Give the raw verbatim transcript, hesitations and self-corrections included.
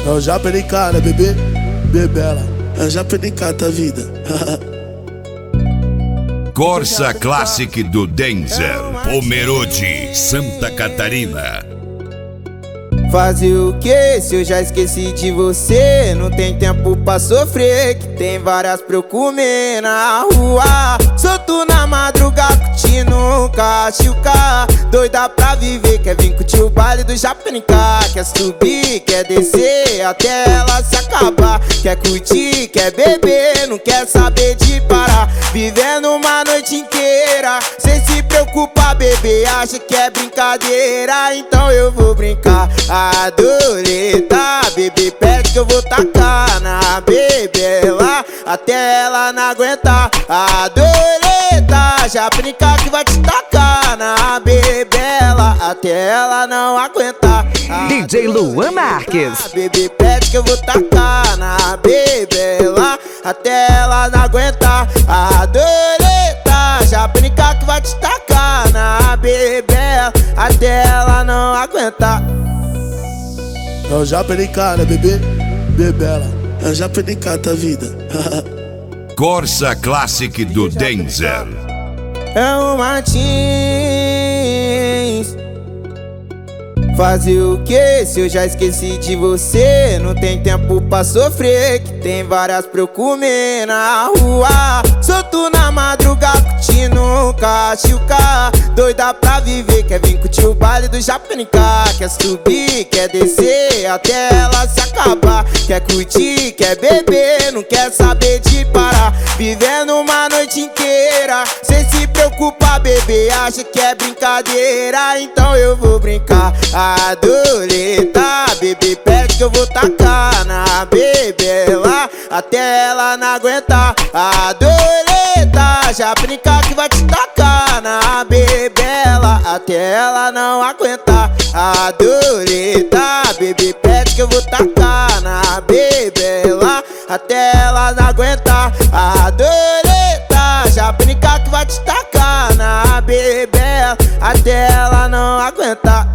Eu já perdi cara, bebê, bebela. Eu já perdi cara, vida. Corsa Classic do Denzel, Pomerode, Santa Catarina. Fazer o que se eu já esqueci de você? Não tem tempo pra sofrer, que tem várias pra eu comer na rua. Solto na madrugada, curtindo um cachuca. Doida pra viver, quer vir curtir o baile do Japenicá. Quer subir, quer descer, até ela se acabar. Quer curtir, quer beber, não quer saber de parar. Vivendo uma noite inteira, sem se preocupar, bebê. Acha que é brincadeira, então eu vou brincar. Adoreta, bebê, pede que eu vou tacar na bebela até ela não aguentar. Adoreta, já brinca que vai te tacar na bebela até ela não aguentar. D J Luan Marques. Bebê, pede que eu vou tacar na bebela até ela não aguentar. Adoreta, já brinca que vai te tacar na bebela até ela não aguentar. Eu já perdi cara, bebê, bebela. Eu já perdi cara, vida. Corsa Classic do Denzel. É o Martins. Fazer o que se eu já esqueci de você? Não tem tempo pra sofrer, que tem várias pra eu comer na rua. Solto na madrugada, curtindo um cachuca. Doida pra viver, quer vir curtir o baile do Japenicá. Quer subir, quer descer, até ela se acabar. Quer curtir, quer beber, não quer saber de parar. Vivendo uma noite inteira, sem se preocupar, bebê. Acha que é brincadeira, então eu vou brincar. Adoreta, bebê, pede que eu vou tacar na bebela até ela não aguentar. Adoreta, já brinca que vai te tacar na bebela até ela não aguentar. Adoreta, bebê, pede que eu vou tacar na bebela até ela não aguentar. Adoreta, já brinca que vai te tacar na bebela até ela não aguentar.